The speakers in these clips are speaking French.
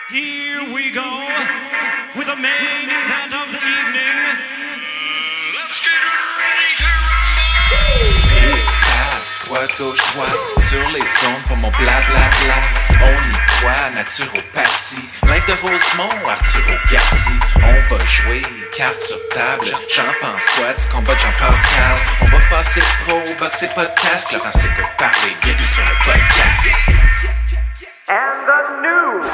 Here we go with the main event of the evening. Let's get ready to rumble! Riff, paf, droite, gauche, droite, sur les ondes pour mon blablabla. On y croit, naturopathie. Live de Rosemont, Arturo Gatti. On va jouer, carte sur table. J'en pense quoi du combat de Jean-Pascal? On va passer pro, boxer podcast. Laurent s'écoute parler, bienvenue sur le podcast. And the news!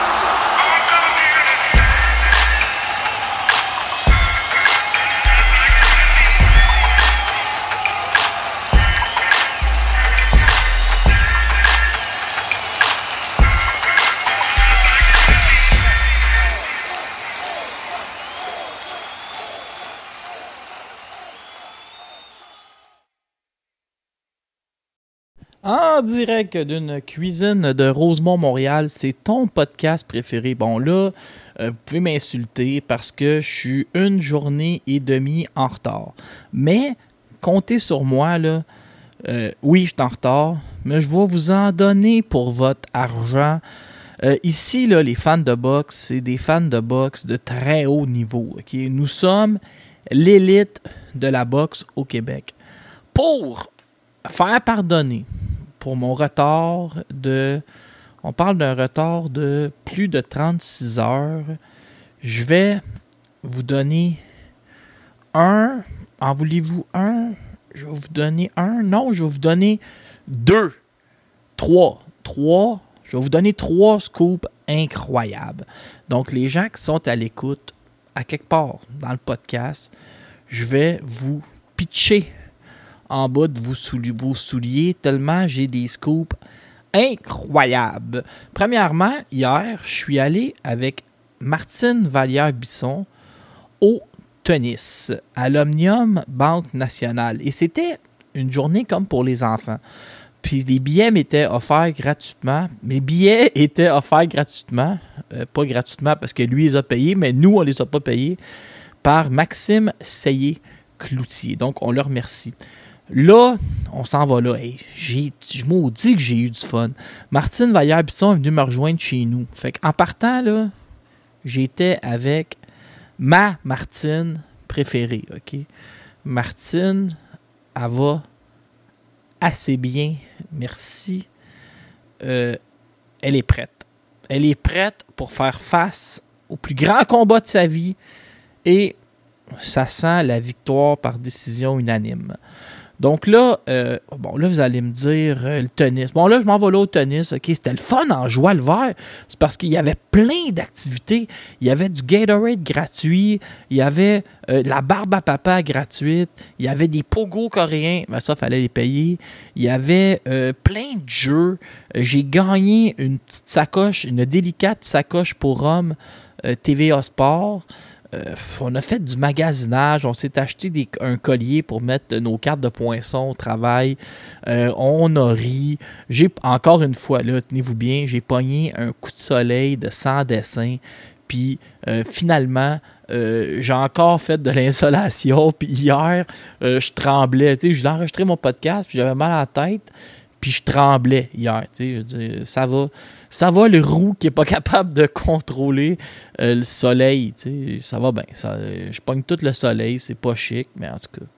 En direct d'une cuisine de Rosemont, Montréal, c'est ton podcast préféré. Bon là, vous pouvez m'insulter parce que je suis une journée et demie en retard. Mais comptez sur moi, là. Oui, je suis en retard, mais je vais vous en donner pour votre argent. Ici, là, les fans de boxe, c'est des fans de boxe de très haut niveau. Okay? Nous sommes l'élite de la boxe au Québec. Pour faire pardonner pour mon retard de... On parle d'un retard de plus de 36 heures. Je vais vous donner un... En voulez-vous un? Je vais vous donner un. Non, je vais vous donner deux. Trois. Je vais vous donner 3 scoops incroyables. Donc, les gens qui sont à l'écoute, à quelque part dans le podcast, je vais vous pitcher en bas de vos souliers, tellement j'ai des scoops incroyables. Premièrement, hier, je suis allé avec Martine Vallière-Bisson au tennis à l'Omnium Banque Nationale. Et c'était une journée comme pour les enfants. Puis les billets m'étaient offerts gratuitement. Mes billets étaient offerts gratuitement. Pas gratuitement parce que lui les a payés, mais nous, on les a pas payés, par Maxime Seillé-Cloutier. Donc, on le remercie. Là, on s'en va là. Hey, je maudis que j'ai eu du fun. Martine Vallière-Bisson est venue me rejoindre chez nous. Fait qu'en partant, là, j'étais avec ma Martine préférée. OK? Martine, elle va assez bien. Merci. Elle est prête. Elle est prête pour faire face au plus grand combat de sa vie. Et ça sent la victoire par décision unanime. Donc là, là, vous allez me dire le tennis. Bon, là, je m'en vais là au tennis. OK, c'était le fun en joie le vert. C'est parce qu'il y avait plein d'activités. Il y avait du Gatorade gratuit. Il y avait de la barbe à papa gratuite. Il y avait des pogos coréens. Ben, ça, il fallait les payer. Il y avait plein de jeux. J'ai gagné une petite sacoche, une délicate sacoche pour hommes TVA Sport. On a fait du magasinage, on s'est acheté un collier pour mettre nos cartes de poinçon au travail, on a ri. Encore une fois, là, tenez-vous bien, j'ai pogné un coup de soleil de 100 dessins, puis finalement, j'ai encore fait de l'insolation, puis hier, je tremblais. Tu sais, j'ai enregistré mon podcast, puis j'avais mal à la tête, puis je tremblais hier. Tu sais, je veux dire, ça va le roux qui n'est pas capable de contrôler le soleil. Tu sais, ça va bien. Je pogne tout le soleil, c'est pas chic, mais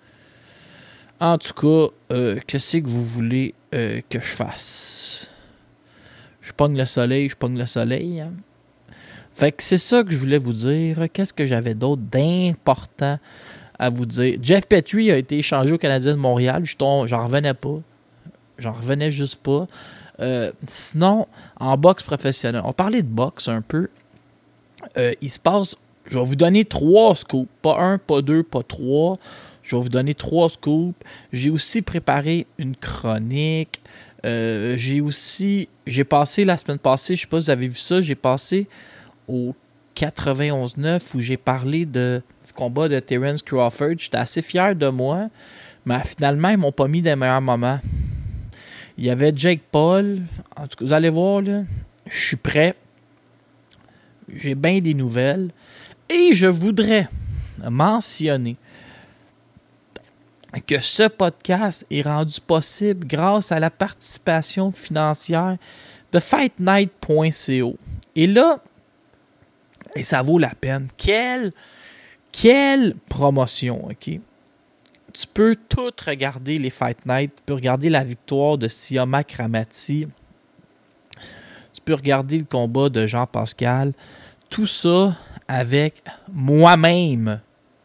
en tout cas, qu'est-ce que vous voulez que je fasse? Je pogne le soleil. Hein? Fait que c'est ça que je voulais vous dire. Qu'est-ce que j'avais d'autre d'important à vous dire? Jeff Petrie a été échangé au Canadien de Montréal. J'en revenais pas. J'en revenais juste pas. Sinon, en boxe professionnelle, on parlait de boxe un peu. Il se passe, je vais vous donner 3 scoops. Pas 1, pas 2, pas 3. Je vais vous donner 3 scoops. J'ai aussi préparé une chronique. J'ai passé la semaine passée, je ne sais pas si vous avez vu ça, j'ai passé au 91-9 où j'ai parlé du combat de Terence Crawford. J'étais assez fier de moi, mais finalement, ils ne m'ont pas mis des meilleurs moments. Il y avait Jake Paul. En tout cas, vous allez voir, là, je suis prêt. J'ai bien des nouvelles. Et je voudrais mentionner que ce podcast est rendu possible grâce à la participation financière de fightnight.co. Et là, Et ça vaut la peine. Quelle promotion, OK? Tu peux tout regarder les Fight Night. Tu peux regarder la victoire de Sioma Kramati. Tu peux regarder le combat de Jean Pascal. Tout ça avec moi-même.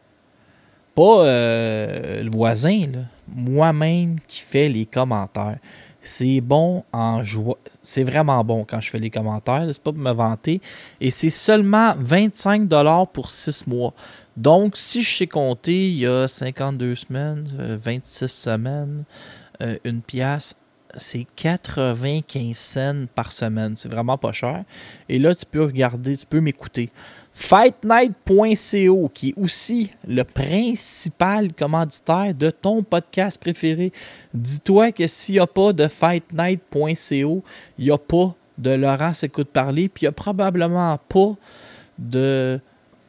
Pas le voisin, là. Moi-même qui fais les commentaires. C'est bon en joie. C'est vraiment bon quand je fais les commentaires. C'est pas pour me vanter. Et c'est seulement 25$ pour 6 mois. Donc, si je sais compter, il y a 52 semaines, 26 semaines, une pièce, c'est 95 cents par semaine. C'est vraiment pas cher. Et là, tu peux regarder, tu peux m'écouter. Fightnight.co, qui est aussi le principal commanditaire de ton podcast préféré. Dis-toi que s'il n'y a pas de Fightnight.co, il n'y a pas de Laurent s'écoute parler, puis il n'y a probablement pas de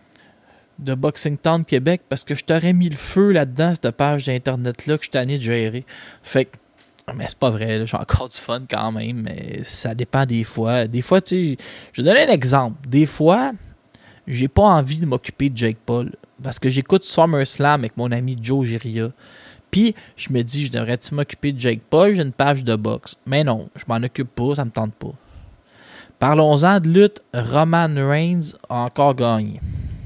Boxing Town Québec, parce que je t'aurais mis le feu là-dedans, cette page d'Internet-là, que je suis tanné de gérer. Fait que, mais c'est pas vrai, là, j'ai encore du fun quand même, mais ça dépend des fois. Des fois, tu sais, je vais donner un exemple. Des fois, j'ai pas envie de m'occuper de Jake Paul, parce que j'écoute SummerSlam avec mon ami Joe Giria. Puis, je me dis, je devrais-tu m'occuper de Jake Paul? J'ai une page de boxe. Mais non, je m'en occupe pas, ça me tente pas. Parlons-en de lutte. Roman Reigns a encore gagné.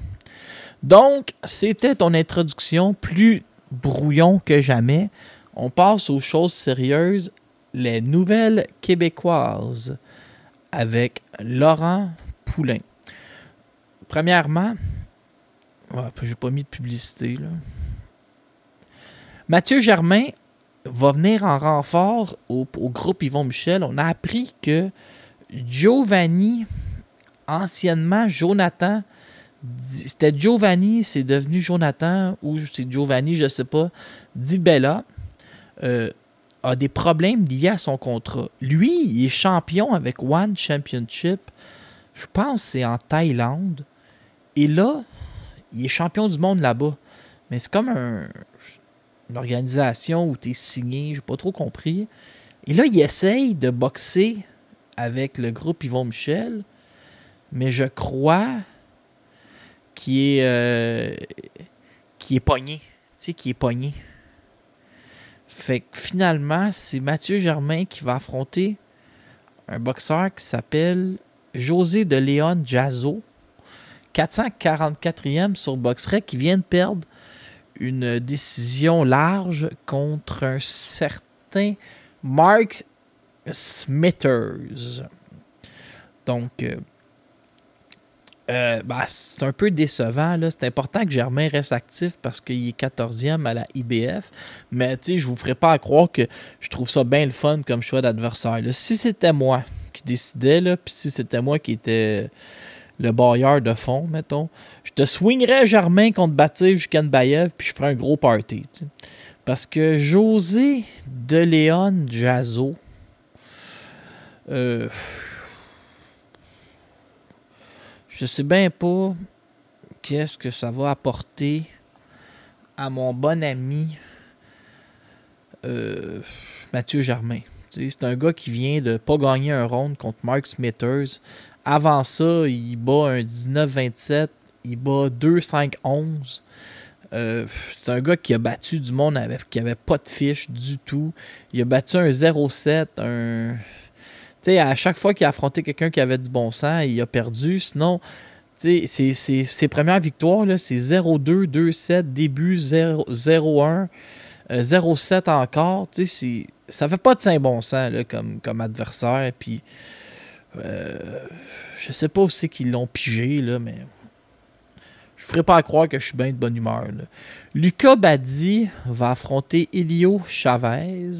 Donc, c'était ton introduction, plus brouillon que jamais. On passe aux choses sérieuses. Les nouvelles québécoises avec Laurent Poulain. Premièrement, j'ai pas mis de publicité, là. Mathieu Germain va venir en renfort au groupe Yvon Michel. On a appris que Giovanni, anciennement Jonathan, c'était Giovanni, c'est devenu Jonathan, ou c'est Giovanni, je ne sais pas, Di Bella, a des problèmes liés à son contrat. Lui, il est champion avec One Championship, je pense que c'est en Thaïlande, et là, il est champion du monde là-bas. Mais c'est comme une organisation où tu es signé, j'ai pas trop compris. Et là, il essaye de boxer avec le groupe Yvon Michel, mais je crois qui est pogné. Tu sais, qui est pogné. Fait que finalement, c'est Mathieu Germain qui va affronter un boxeur qui s'appelle José de Leon Jazo, 444e sur BoxRec, qui vient de perdre une décision large contre un certain Mark Smithers. Donc, c'est un peu décevant, là. C'est important que Germain reste actif parce qu'il est 14e à la IBF. Mais tu sais, je vous ferai pas à croire que je trouve ça bien le fun comme choix d'adversaire, là. Si c'était moi qui décidais, là, puis si c'était moi qui était le bailleur de fond, mettons, je te swingerais Germain contre Baptiste Kanbayev, puis je ferais un gros party, t'sais. Parce que José de Leon Jazo, je sais bien pas qu'est-ce que ça va apporter à mon bon ami Mathieu Germain. C'est un gars qui vient de pas gagner un round contre Mark Smithers. Avant ça, il bat un 19-27, il bat 2-5-11. C'est un gars qui a battu du monde qui avait pas de fiche du tout. Il a battu un 0-7, un... Tu sais, à chaque fois qu'il a affronté quelqu'un qui avait du bon sens, il a perdu. Sinon, tu sais, ses premières victoires, là, c'est 0-2, 2-7, début 0-1, 0-7 encore. Tu sais, ça fait pas de saint bon sens là, comme adversaire. Puis, je sais pas où c'est qu'ils l'ont pigé, là, mais je ferai pas à croire que je suis bien de bonne humeur, là. Lucas Badi va affronter Elio Chavez,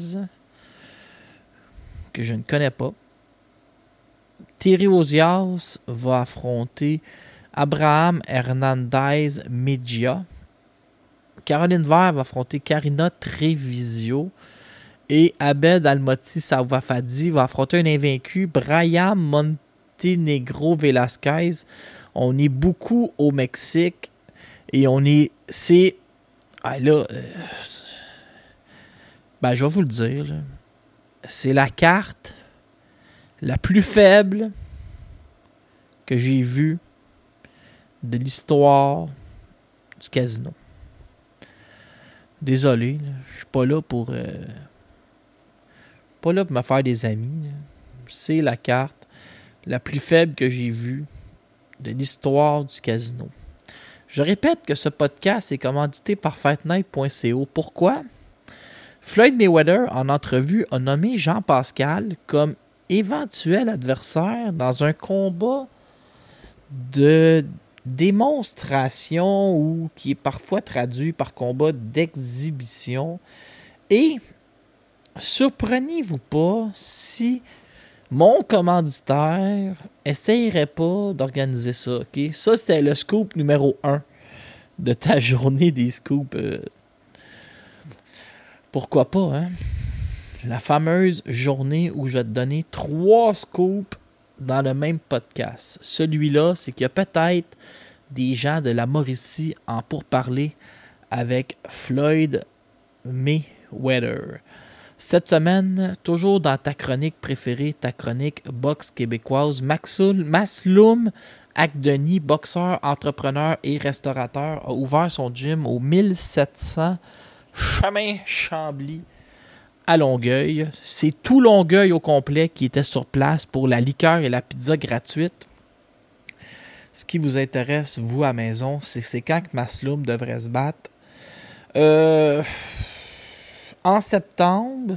que je ne connais pas. Thierry Ozias va affronter Abraham Hernandez Mejia. Caroline Vert va affronter Karina Trevisio. Et Abed Almoti Sawafadi va affronter un invaincu, Brian Montenegro Velasquez. On est beaucoup au Mexique. Et on est... C'est... Ah là... je vais vous le dire. Là. C'est la carte la plus faible que j'ai vue de l'histoire du casino. Désolé, je suis pas là pour me faire des amis. Là. C'est la carte la plus faible que j'ai vue de l'histoire du casino. Je répète que ce podcast est commandité par fightnight.co. Pourquoi? Floyd Mayweather, en entrevue, a nommé Jean Pascal comme éventuel adversaire dans un combat de démonstration ou qui est parfois traduit par combat d'exhibition. Et surprenez-vous pas si mon commanditaire essayerait pas d'organiser ça. Okay? Ça, c'était le scoop numéro 1 de ta journée des scoops. Pourquoi pas, hein? La fameuse journée où je vais te donner 3 scoops dans le même podcast. Celui-là, c'est qu'il y a peut-être des gens de la Mauricie en pourparler avec Floyd Mayweather. Cette semaine, toujours dans ta chronique préférée, ta chronique boxe québécoise, Masloum Akdeni, boxeur, entrepreneur et restaurateur, a ouvert son gym au 1700 Chemin Chambly à Longueuil. C'est tout Longueuil au complet qui était sur place pour la liqueur et la pizza gratuite. Ce qui vous intéresse, vous, à la maison, c'est quand que Masloum devrait se battre. En septembre,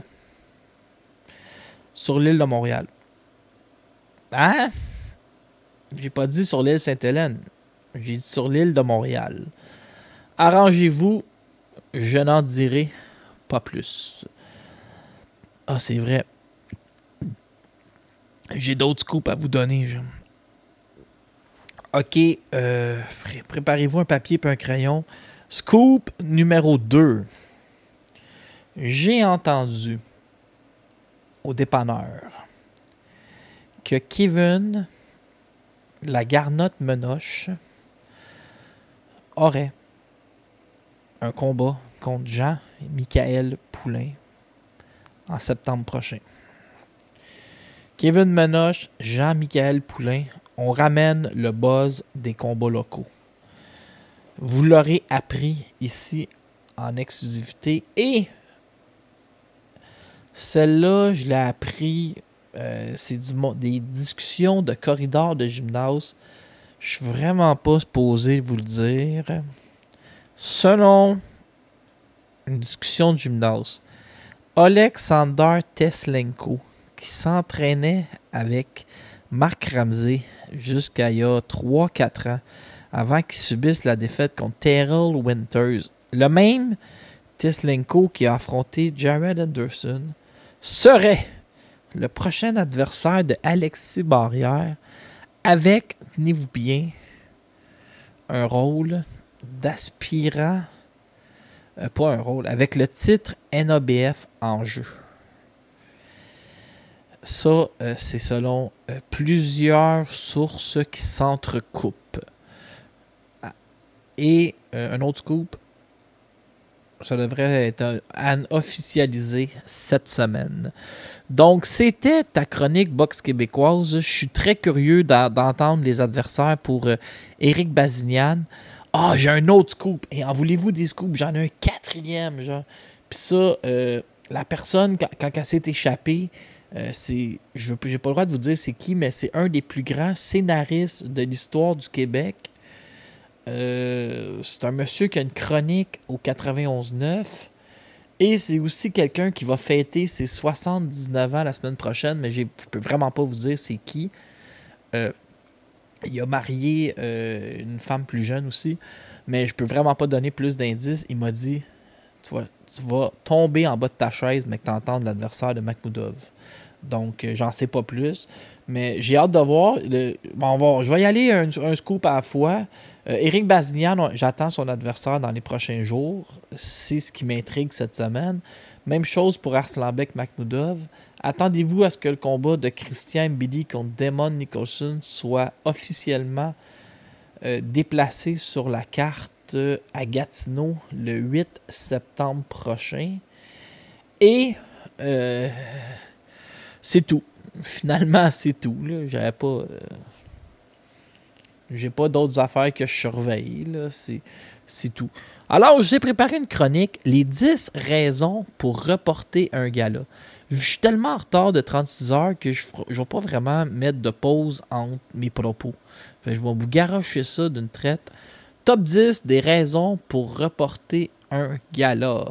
sur l'île de Montréal. Hein? J'ai pas dit sur l'île Sainte-Hélène. J'ai dit sur l'île de Montréal. Arrangez-vous, je n'en dirai pas plus. Ah, c'est vrai. J'ai d'autres scoops à vous donner. OK, préparez-vous un papier et un crayon. Scoop numéro 2. J'ai entendu au dépanneur que Kevin, la garnotte Menoche, aurait un combat contre Jean-Michael Poulain en septembre prochain. Kevin Menoche, Jean-Michael Poulain, on ramène le buzz des combats locaux. Vous l'aurez appris ici en exclusivité et celle-là, je l'ai appris, c'est des discussions de corridor de gymnase. Je suis vraiment pas supposé vous le dire. Selon une discussion de gymnase, Alexander Teslenko, qui s'entraînait avec Marc Ramsey jusqu'à il y a 3-4 ans, avant qu'il subisse la défaite contre Terrell Winters. Le même Teslenko qui a affronté Jared Anderson serait le prochain adversaire de Alexis Barrière avec, tenez-vous bien, un rôle d'aspirant, pas un rôle, avec le titre NABF en jeu. Ça, c'est selon plusieurs sources qui s'entrecoupent. Et un autre scoop, ça devrait être officialisé cette semaine. Donc, c'était ta chronique boxe québécoise. Je suis très curieux d'entendre les adversaires pour Éric Bazignan. Ah, j'ai un autre scoop. Et en voulez-vous des scoops? J'en ai un 4e, genre. Puis ça, la personne, quand elle s'est échappée, j'ai pas le droit de vous dire c'est qui, mais c'est un des plus grands scénaristes de l'histoire du Québec. C'est un monsieur qui a une chronique au 91.9 et c'est aussi quelqu'un qui va fêter ses 79 ans la semaine prochaine, mais je peux vraiment pas vous dire c'est qui. Il a marié une femme plus jeune aussi, mais je peux vraiment pas donner plus d'indices. Il m'a dit tu vas tomber en bas de ta chaise, mais que t'entendes l'adversaire de Makhmoudov. Donc, j'en sais pas plus. Mais j'ai hâte de voir. Je vais y aller un scoop à la fois. Éric Bazignan, j'attends son adversaire dans les prochains jours. C'est ce qui m'intrigue cette semaine. Même chose pour Arslanbek Makhmoudov. Attendez-vous à ce que le combat de Christian Mbili contre Damon Nicholson soit officiellement déplacé sur la carte à Gatineau le 8 septembre prochain. Et c'est tout. Finalement, c'est tout. Là. J'avais pas... J'ai pas d'autres affaires que je surveille. Là. C'est tout. Alors, je vous ai préparé une chronique, les 10 raisons pour reporter un gala. Je suis tellement en retard de 36 heures que je ne vais pas vraiment mettre de pause entre mes propos. Fait que je vais vous garocher ça d'une traite. Top 10 des raisons pour reporter un gala.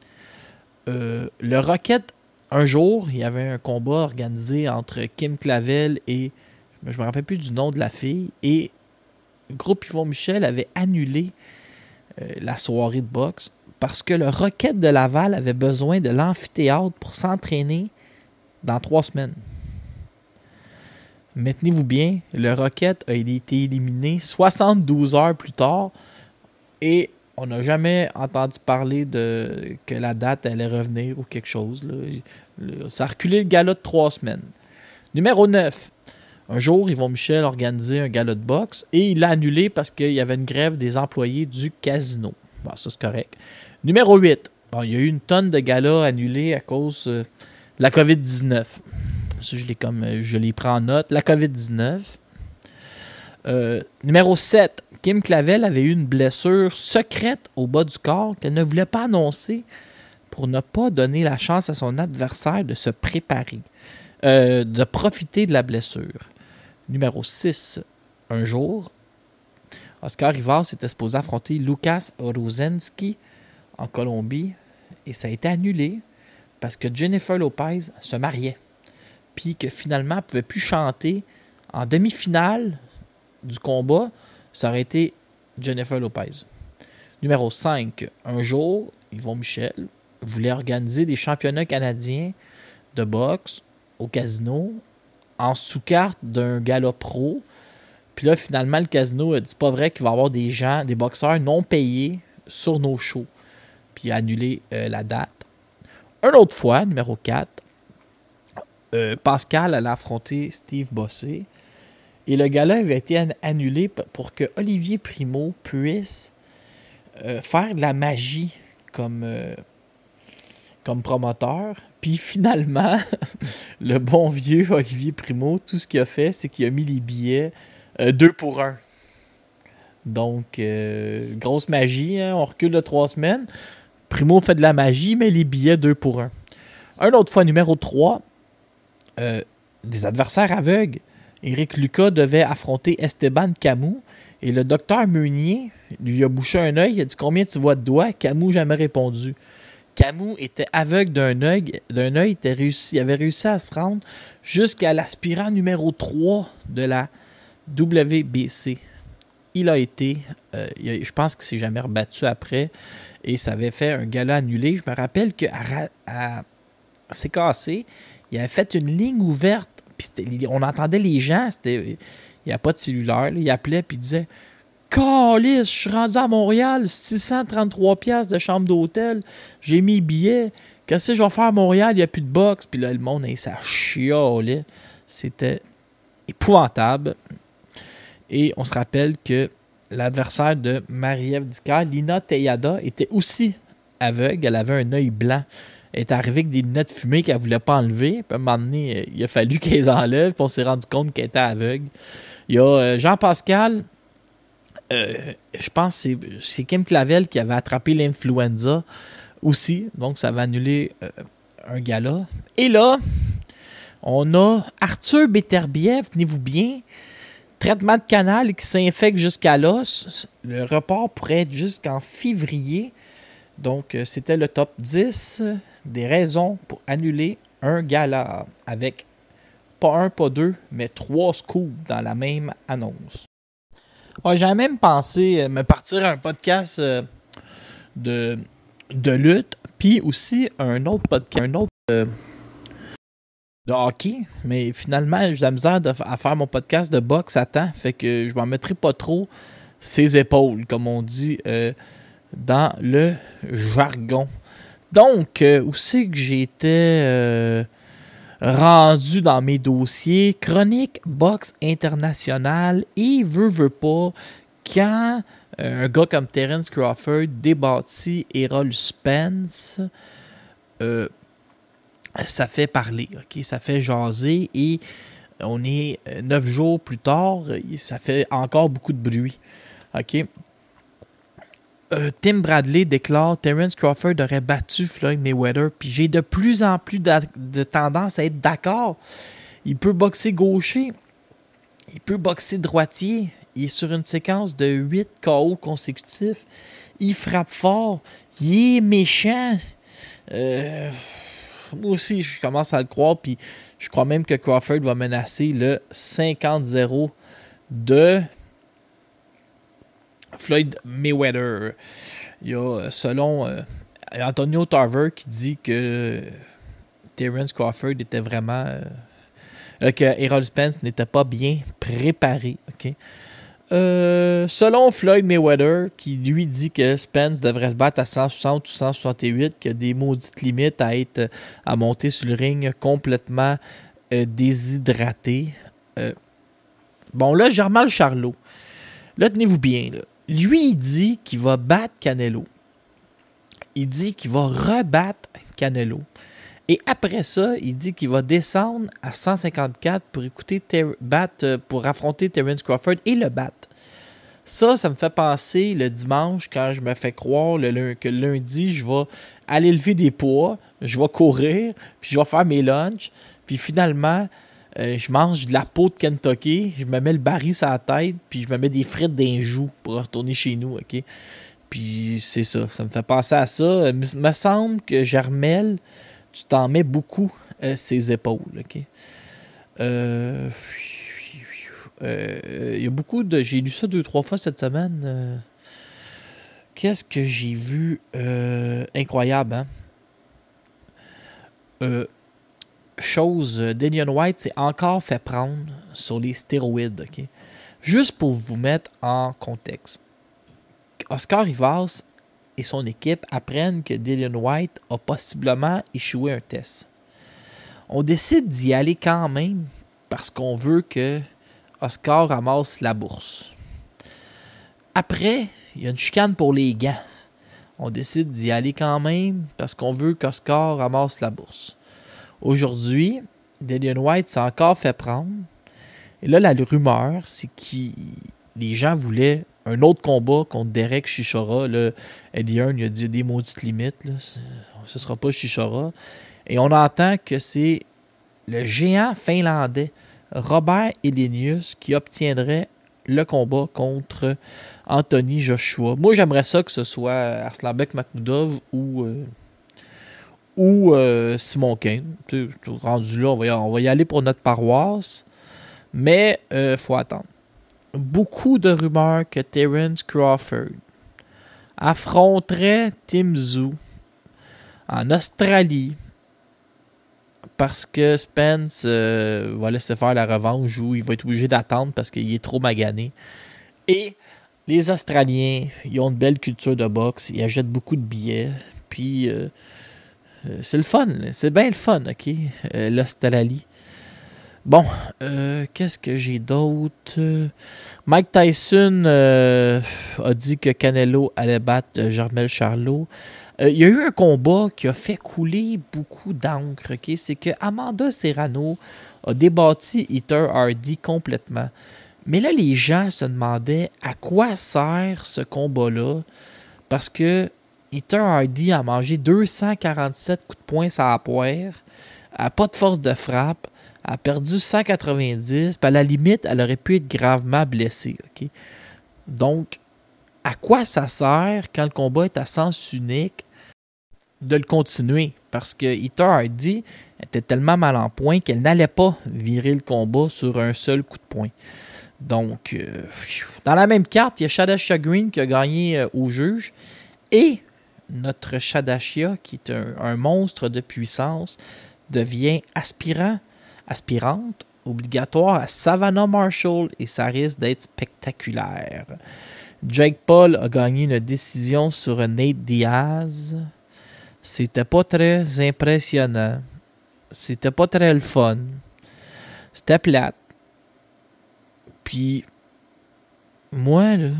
Le Rocket, un jour, il y avait un combat organisé entre Kim Clavel et, je me rappelle plus du nom de la fille, et le groupe Yvon Michel avait annulé la soirée de boxe parce que le Rocket de Laval avait besoin de l'amphithéâtre pour s'entraîner dans 3 semaines. Maintenez-vous bien, le Rocket a été éliminé 72 heures plus tard et on n'a jamais entendu parler que la date allait revenir ou quelque chose. Là. Ça a reculé le gala de 3 semaines. Numéro 9. Un jour, Yvon Michel a organisé un gala de boxe et il l'a annulé parce qu'il y avait une grève des employés du casino. Bon, ça, c'est correct. Numéro 8. Bon, il y a eu une tonne de galas annulés à cause de la COVID-19. Ça, je l'ai pris en note. La COVID-19. Numéro 7. Kim Clavel avait eu une blessure secrète au bas du corps qu'elle ne voulait pas annoncer pour ne pas donner la chance à son adversaire de se préparer, de profiter de la blessure. Numéro 6. Un jour, Oscar Rivas était supposé affronter Lucas Rosenski en Colombie et ça a été annulé parce que Jennifer Lopez se mariait puis que finalement elle ne pouvait plus chanter. En demi-finale du combat, ça aurait été Jennifer Lopez. Numéro 5. Un jour, Yvon Michel voulait organiser des championnats canadiens de boxe au casino en sous-carte d'un gala pro. Puis là, finalement, le casino a dit c'est pas vrai qu'il va y avoir des gens, des boxeurs non payés sur nos shows. Puis il a annulé la date. Une autre fois, numéro 4, Pascal allait affronter Steve Bossé. Et le gala avait été annulé pour que Olivier Primo puisse faire de la magie comme promoteur. Puis finalement, le bon vieux Olivier Primo, tout ce qu'il a fait, c'est qu'il a mis les billets 2 pour 1. Donc, grosse magie, hein? On recule de 3 semaines. Primo fait de la magie, mais les billets 2 pour 1. Un autre fois, numéro 3, des adversaires aveugles. Éric Lucas devait affronter Esteban Camus et le docteur Meunier lui a bouché un œil. Il a dit « Combien tu vois de doigts? » Camus n'a jamais répondu. Camus était aveugle d'un œil. Il avait réussi à se rendre jusqu'à l'aspirant numéro 3 de la WBC. Il a été, je pense qu'il ne s'est jamais rebattu après et ça avait fait un gala annulé. Je me rappelle qu'à CKC, il avait fait une ligne ouverte. Puis on entendait les gens, il n'y a pas de cellulaire. Là, il appelait et il disait « Calice, je suis rendu à Montréal, 633$ de chambre d'hôtel, j'ai mis billets. Qu'est-ce que je vais faire à Montréal? Il n'y a plus de boxe. » Puis là, le monde, ça chialait. C'était épouvantable. Et on se rappelle que l'adversaire de Marie-Ève Dicker, Lina Tejada, était aussi aveugle. Elle avait un œil blanc. Elle est arrivée avec des lunettes fumées qu'elle ne voulait pas enlever. Puis à un moment donné, il a fallu qu'elle les enlève. Puis on s'est rendu compte qu'elle était aveugle. Il y a Jean-Pascal. Je pense que c'est Kim Clavel qui avait attrapé l'influenza aussi. Donc, ça va annuler un gala. Et là, on a Arthur Beterbiev, tenez-vous bien. Traitement de canal qui s'infecte jusqu'à l'os. Le report pourrait être jusqu'en février. Donc, c'était le top 10 des raisons pour annuler un gala avec pas un, pas deux, mais 3 scoops dans la même annonce. Ouais, j'avais même pensé me partir à un podcast de lutte, puis aussi un autre podcast, de hockey, mais finalement, j'ai de la misère à faire mon podcast de boxe à temps, fait que je m'en mettrai pas trop ses épaules, comme on dit dans le jargon. Donc, où c'est que j'étais rendu dans mes dossiers? Chronique boxe internationale et veut pas, quand un gars comme Terence Crawford débattit Errol Spence, ça fait parler, ok, ça fait jaser et on est 9 jours plus tard, ça fait encore beaucoup de bruit. OK? Tim Bradley déclare Terence Crawford aurait battu Floyd Mayweather, puis j'ai de plus en plus de tendance à être d'accord. Il peut boxer gaucher, il peut boxer droitier, il est sur une séquence de 8 KO consécutifs, il frappe fort, il est méchant. Moi aussi, je commence à le croire, puis je crois même que Crawford va menacer le 50-0 de Floyd Mayweather. Il y a, selon Antonio Tarver, qui dit que Terence Crawford était vraiment... que Errol Spence n'était pas bien préparé. Okay? Selon Floyd Mayweather, qui lui dit que Spence devrait se battre à 160 ou 168, qu'il y a des maudites limites à monter sur le ring complètement déshydraté. Bon, là, Jermall Charlot. Là, tenez-vous bien. Là. Lui, il dit qu'il va battre Canelo. Il dit qu'il va rebattre Canelo. Et après ça, il dit qu'il va descendre à 154 pour affronter Terence Crawford et le battre. Ça me fait penser le dimanche quand je me fais croire que lundi, je vais aller lever des poids, je vais courir, puis je vais faire mes lunchs, puis finalement, je mange de la peau de Kentucky, je me mets le baril sur la tête, puis je me mets des frites d'un joue pour retourner chez nous, OK? Puis c'est ça me fait penser à ça. Il me semble que Jermel, tu t'en mets beaucoup ses épaules, OK? Il y a beaucoup de... J'ai lu ça 2-3 fois cette semaine. Qu'est-ce que j'ai vu? Incroyable, hein? Dillian Whyte s'est encore fait prendre sur les stéroïdes, OK? Juste pour vous mettre en contexte. Oscar Rivas et son équipe apprennent que Dillian Whyte a possiblement échoué un test. On décide d'y aller quand même parce qu'on veut que Oscar ramasse la bourse. Après, il y a une chicane pour les gants. On décide d'y aller quand même parce qu'on veut qu'Oscar ramasse la bourse. Aujourd'hui, Dillian Whyte s'est encore fait prendre. Et là, la rumeur, c'est que les gens voulaient un autre combat contre Derek Chisora. Là, Eddie Hearn, il a dit des maudites limites. Là. Ce ne sera pas Chisora. Et on entend que c'est le géant finlandais Robert Helenius qui obtiendrait le combat contre Anthony Joshua. Moi, j'aimerais ça que ce soit Arslanbek Makhmoudov ou Simon Kane. Rendu là, on va y aller pour notre paroisse. Mais il faut attendre. Beaucoup de rumeurs que Terence Crawford affronterait Tim Tszyu en Australie parce que Spence va laisser faire la revanche ou il va être obligé d'attendre parce qu'il est trop magané. Et les Australiens, ils ont une belle culture de boxe, ils achètent beaucoup de billets, puis c'est le fun, c'est bien le fun, OK, l'Australie. Bon, qu'est-ce que j'ai d'autre? Mike Tyson a dit que Canelo allait battre Jermell Charlot. Il y a eu un combat qui a fait couler beaucoup d'encre. Okay? C'est que Amanda Serrano a débattu Heather Hardy complètement. Mais là, les gens se demandaient à quoi sert ce combat-là. Parce que Heather Hardy a mangé 247 coups de poing sur la poire. Elle n'a pas de force de frappe. Elle a perdu 190. Puis à la limite, elle aurait pu être gravement blessée. Okay? Donc, à quoi ça sert quand le combat est à sens unique de le continuer? Parce que Heather Hardy était tellement mal en point qu'elle n'allait pas virer le combat sur un seul coup de poing. Donc, dans la même carte, il y a Shadashia Green qui a gagné au juge. Et notre Shadashia, qui est un monstre de puissance, devient aspirante obligatoire à Savannah Marshall et ça risque d'être spectaculaire. Jake Paul a gagné une décision sur Nate Diaz. C'était pas très impressionnant. C'était pas très le fun. C'était plate. Puis, moi, là,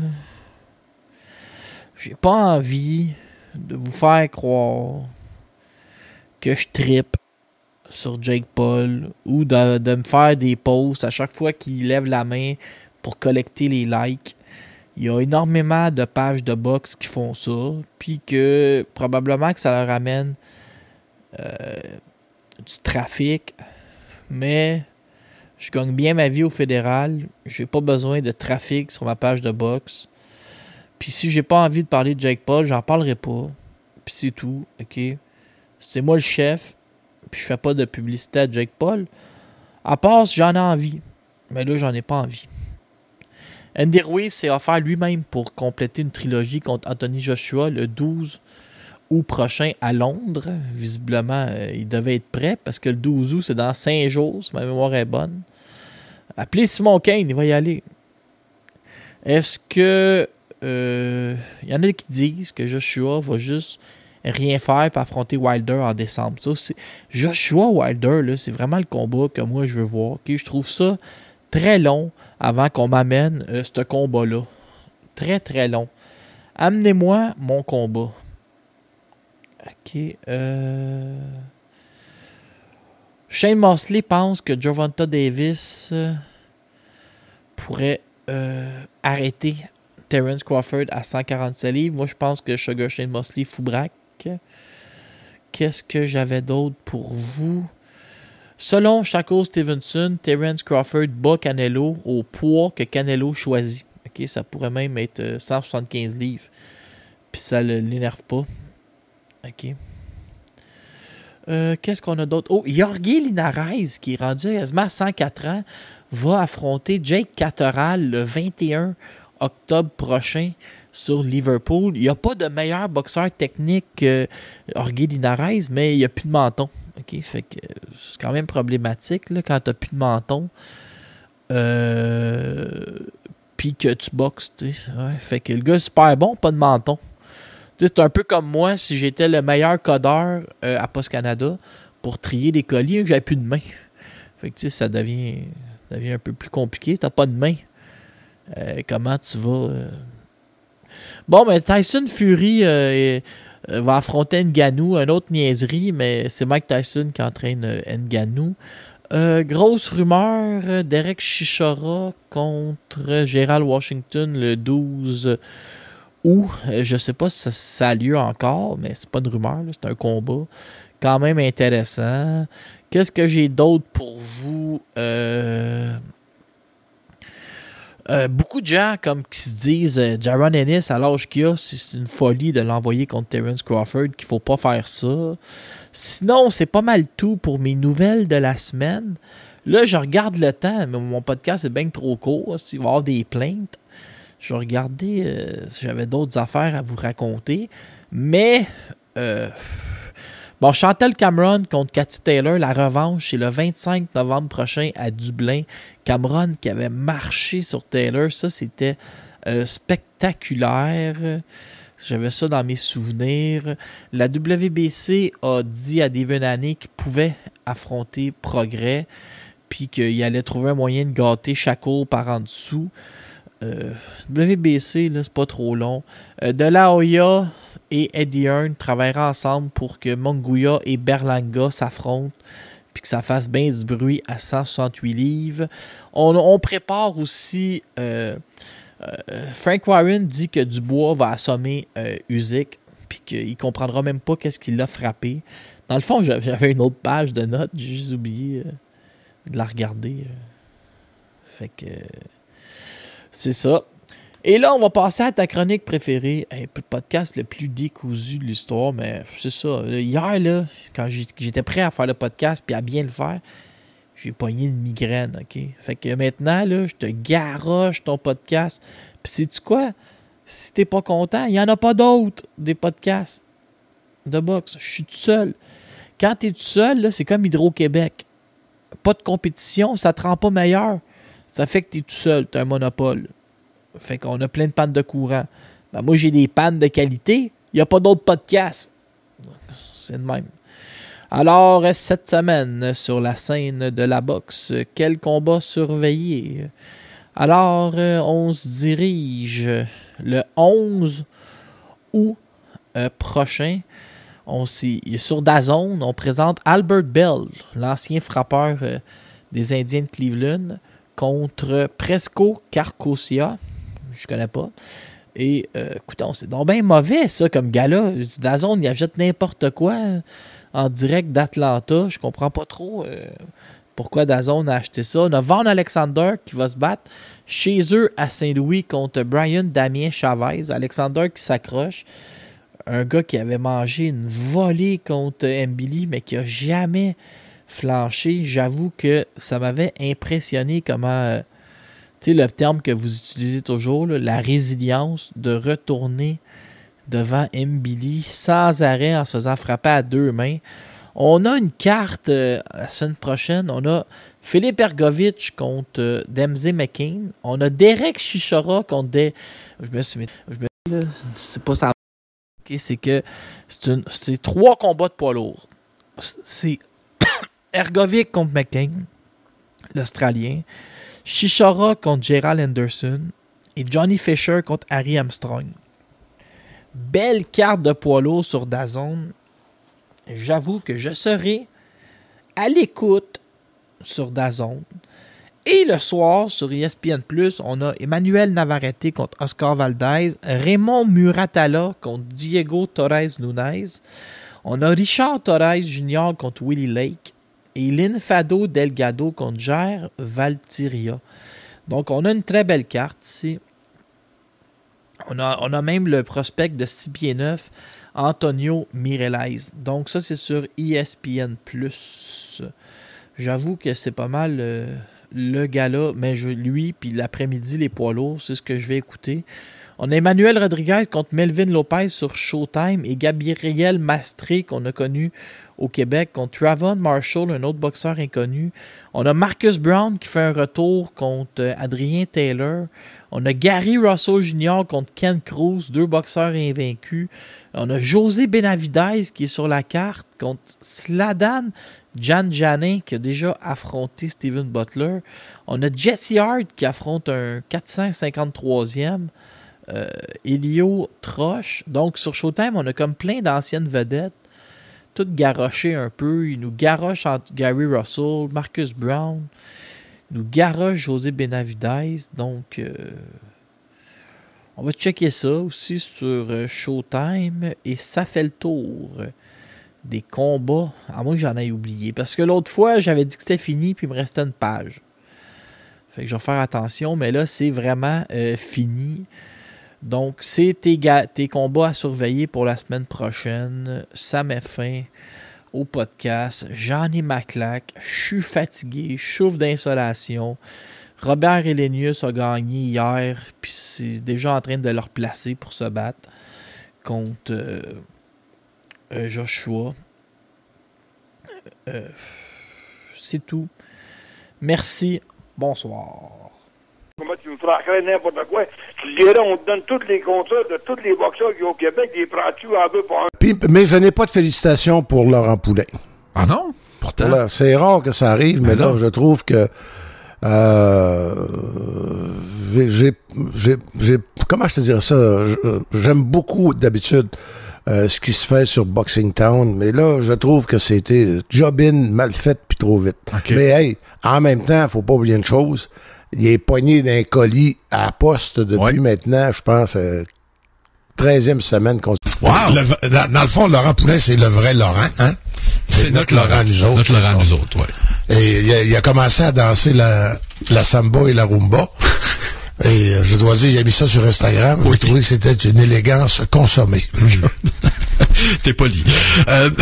j'ai pas envie de vous faire croire que je trippe sur Jake Paul ou de me faire des posts à chaque fois qu'il lève la main pour collecter les likes. Il y a énormément de pages de boxe qui font ça, puis que probablement que ça leur amène du trafic, mais je gagne bien ma vie au fédéral. J'ai pas besoin de trafic sur ma page de boxe. Puis si j'ai pas envie de parler de Jake Paul, j'en parlerai pas. Puis c'est tout, ok? C'est moi le chef, puis je fais pas de publicité à Jake Paul. À part si j'en ai envie. Mais là, j'en ai pas envie. Andy Ruiz s'est offert lui-même pour compléter une trilogie contre Anthony Joshua le 12 août prochain à Londres. Visiblement, il devait être prêt parce que le 12 août, c'est dans 5 jours, si ma mémoire est bonne. Appelez Simon Kane, il va y aller. Est-ce que... y en a qui disent que Joshua va juste rien faire pour affronter Wilder en décembre. Ça, Joshua Wilder, là, c'est vraiment le combat que moi je veux voir. Okay? Je trouve ça très long avant qu'on m'amène ce combat-là. Très très long. Amenez-moi mon combat. Ok. Shane Mosley pense que Gervonta Davis pourrait arrêter Terence Crawford à 147 livres. Moi, je pense que Sugar Shane Mosley foubraque. Qu'est-ce que j'avais d'autre pour vous? Selon Shakur Stevenson, Terence Crawford bat Canelo au poids que Canelo choisit. Okay, ça pourrait même être 175 livres. Puis ça ne l'énerve pas. OK. Qu'est-ce qu'on a d'autre? Oh, Jorge Linares, qui est rendu quasiment à 104 ans, va affronter Jake Catterall le 21 octobre prochain sur Liverpool. Il n'y a pas de meilleur boxeur technique que Jorge Linares, mais il n'y a plus de menton. Okay? Fait que c'est quand même problématique là, quand tu n'as plus de menton. Puis que tu boxes. Ouais, fait que le gars est super bon, pas de menton. C'est un peu comme moi si j'étais le meilleur codeur à Post Canada pour trier des colis, que j'avais plus de main. Fait que ça devient un peu plus compliqué. T'as pas de main. Comment tu vas... Bon, mais Tyson Fury va affronter Ngannou, une autre niaiserie, mais c'est Mike Tyson qui entraîne Ngannou. Grosse rumeur, Derek Chisora contre Gerald Washington le 12 août. Je sais pas si ça a lieu encore, mais c'est pas une rumeur, là, c'est un combat quand même intéressant. Qu'est-ce que j'ai d'autre pour vous? Beaucoup de gens comme qui se disent Jaron Ennis à l'âge qu'il a, c'est une folie de l'envoyer contre Terence Crawford, qu'il faut pas faire ça. Sinon, c'est pas mal tout pour mes nouvelles de la semaine. Là, je regarde le temps, mais mon podcast est bien trop court. Il va y avoir des plaintes. Je vais regarder si j'avais d'autres affaires à vous raconter. Mais bon, Chantel Cameron contre Cathy Taylor, la revanche, c'est le 25 novembre prochain à Dublin. Cameron qui avait marché sur Taylor, ça c'était spectaculaire. J'avais ça dans mes souvenirs. La WBC a dit à Devin Haney qu'il pouvait affronter Progrès, puis qu'il allait trouver un moyen de gâter Shakur par en dessous. WBC, là, c'est pas trop long. De La Hoya et Eddie Hearn travailleront ensemble pour que Munguia et Berlanga s'affrontent puis que ça fasse bien du bruit à 168 livres. On prépare aussi... Frank Warren dit que Dubois va assommer Usyk puis qu'il comprendra même pas qu'est-ce qui l'a frappé. Dans le fond, j'avais une autre page de notes, j'ai juste oublié de la regarder. Fait que... c'est ça. Et là, on va passer à ta chronique préférée. Le podcast le plus décousu de l'histoire, mais c'est ça. Hier, là, quand j'étais prêt à faire le podcast puis à bien le faire, j'ai pogné une migraine, OK? Fait que maintenant, là, je te garoche ton podcast. Puis sais-tu quoi? Si t'es pas content, il n'y en a pas d'autres des podcasts de boxe. Je suis tout seul. Quand t'es tout seul, là, c'est comme Hydro-Québec. Pas de compétition, ça te rend pas meilleur. Ça fait que t'es tout seul, t'as un monopole. Fait qu'on a plein de pannes de courant. Ben moi, j'ai des pannes de qualité. Il n'y a pas d'autres podcasts. C'est le même. Alors, cette semaine, sur la scène de la boxe, quel combat surveiller? Alors, on se dirige le 11 août prochain. Sur DAZN, on présente Albert Bell, l'ancien frappeur des Indiens de Cleveland, contre Presco Carcosia. Je connais pas. Et, écoutez, c'est donc bien mauvais, ça, comme gars-là. DAZN, il achète n'importe quoi en direct d'Atlanta. Je comprends pas trop pourquoi DAZN a acheté ça. On a Vaughn Alexander qui va se battre chez eux à Saint-Louis contre Brian Damien Chavez. Alexander qui s'accroche. Un gars qui avait mangé une volée contre Mbili, mais qui n'a jamais flanché. J'avoue que ça m'avait impressionné comment... Tu sais, le terme que vous utilisez toujours, là, la résilience de retourner devant Mbili sans arrêt en se faisant frapper à deux mains. On a une carte la semaine prochaine. On a Philippe Ergovic contre Dempsey McCain. On a Derek Chisora contre c'est pas ça. Okay, c'est que c'est 3 combats de poids lourds. C'est Ergovic contre McCain, l'Australien. Chisora contre Gerald Anderson. Et Johnny Fisher contre Harry Armstrong. Belle carte de poids lourd sur DAZN. J'avoue que je serai à l'écoute sur DAZN. Et le soir, sur ESPN+, on a Emmanuel Navarrete contre Oscar Valdez, Raymond Muratalla contre Diego Torres Nunez, on a Richard Torres Jr. contre Willie Lake et Linfado Delgado contre Jair Valtiria. Donc, on a une très belle carte ici. On a même le prospect de 6 pieds 9, Antonio Mireles. Donc, ça, c'est sur ESPN+. J'avoue que c'est pas mal le gars-là, mais lui, puis l'après-midi, les poids lourds, c'est ce que je vais écouter. On a Emmanuel Rodriguez contre Melvin Lopez sur Showtime et Gabriel Mastré, qu'on a connu au Québec, contre Travon Marshall, un autre boxeur inconnu. On a Marcus Brown qui fait un retour contre Adrien Taylor. On a Gary Russell Jr. contre Ken Cruz, 2 boxeurs invaincus. On a José Benavidez qui est sur la carte contre Sladan Janjanin qui a déjà affronté Steven Butler. On a Jesse Hart qui affronte un 453e. Elio Troche. Donc, sur Showtime, on a comme plein d'anciennes vedettes, toutes garochées un peu. Il nous garoche entre Gary Russell, Marcus Brown. Il nous garoche José Benavidez. Donc, on va checker ça aussi sur Showtime. Et ça fait le tour des combats, à moins que j'en aie oublié. Parce que l'autre fois, j'avais dit que c'était fini, puis il me restait une page. Fait que je vais faire attention, mais là, c'est vraiment fini. Donc, c'est tes combats à surveiller pour la semaine prochaine. Ça met fin au podcast. J'en ai ma claque. Je suis fatigué. Je souffre d'insolation. Robert Helenius a gagné hier. Puis c'est déjà en train de le replacer pour se battre contre Joshua. C'est tout. Merci. Bonsoir. Comment tu me fraquerais n'importe quoi? Tu dirais, on te donne tous les contrats de tous les boxeurs qui sont au Québec, les prends-tu en deux pour un? Mais je n'ai pas de félicitations pour Laurent Poulain. Ah non? Pourtant. C'est rare que ça arrive, mais là, je trouve que comment je te dirais ça? J'aime beaucoup d'habitude ce qui se fait sur Boxing Town, mais là, je trouve que c'était job-in mal fait puis trop vite. Okay. Mais hey, en même temps, faut pas oublier une chose. Il est pogné d'un colis à la poste depuis maintenant, je pense, 13e semaine. Wow! Dans le fond, Laurent Poulain, c'est le vrai Laurent, hein? C'est notre Laurent, nous autres. Notre Laurent, nous autres, oui. Et il a commencé à danser la samba et la rumba. Et je dois dire, il a mis ça sur Instagram. J'ai trouvé que c'était une élégance consommée. T'es poli.